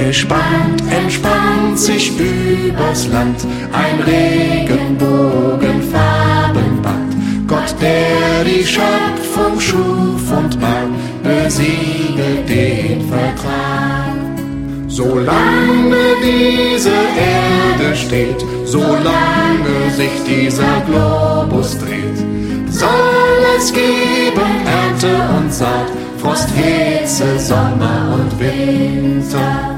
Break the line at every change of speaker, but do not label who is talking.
Gespannt entspannt sich übers Land ein Regenbogenfarbenband. Gott, der die Schöpfung schuf und bat, besiegelt den Vertrag. Solange diese Erde steht, solange sich dieser Globus dreht, soll es geben Ernte und Saat, Frost, Hitze, Sommer und Winter.